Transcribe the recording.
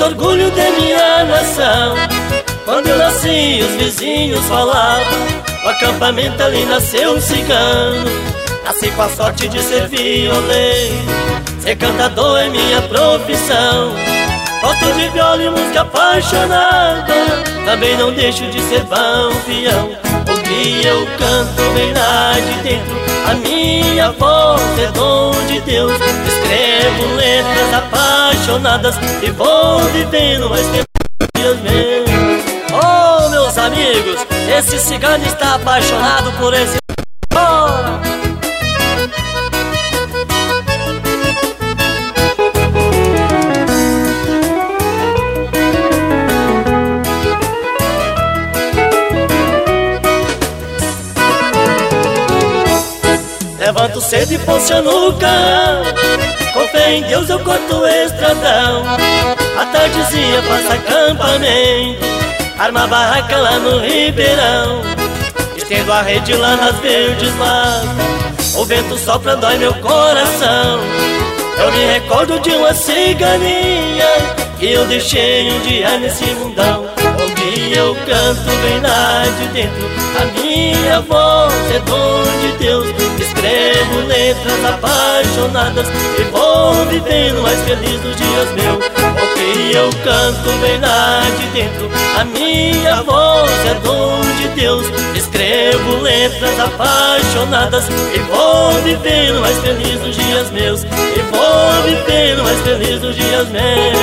muito orgulho de minha nação. Quando eu nasci os vizinhos falavam, o acampamento ali nasceu um cigano. Nasci com a sorte de ser violeiro, ser cantador é minha profissão. Gosto de viola e música apaixonada, também não deixo de ser bom peão. O que eu canto vem lá de dentro, a minha voz é dom de Deus. Escrevo letras apaixonadas e vou vivendo mais tempo dias meus. Oh, meus amigos, esse cigano está apaixonado por esse... Oh! Levanto cedo e posiciono o carro, com fé em Deus eu corto o estradão. A tardezinha faço acampamento, arma a barraca lá no ribeirão. Estendo a rede lá nas verdes matas, o vento sopra, dói meu coração. Eu me recordo de uma ciganinha que eu deixei um dia nesse mundão. Onde eu canto vem lá de dentro, a minha voz é dom de Deus. Escrevo letras apaixonadas e vou vivendo mais feliz dos dias meus. O que eu canto vem lá de dentro, a minha voz é dom de Deus. Escrevo letras apaixonadas e vou vivendo mais feliz dos dias meus. E vou vivendo mais feliz dos dias meus.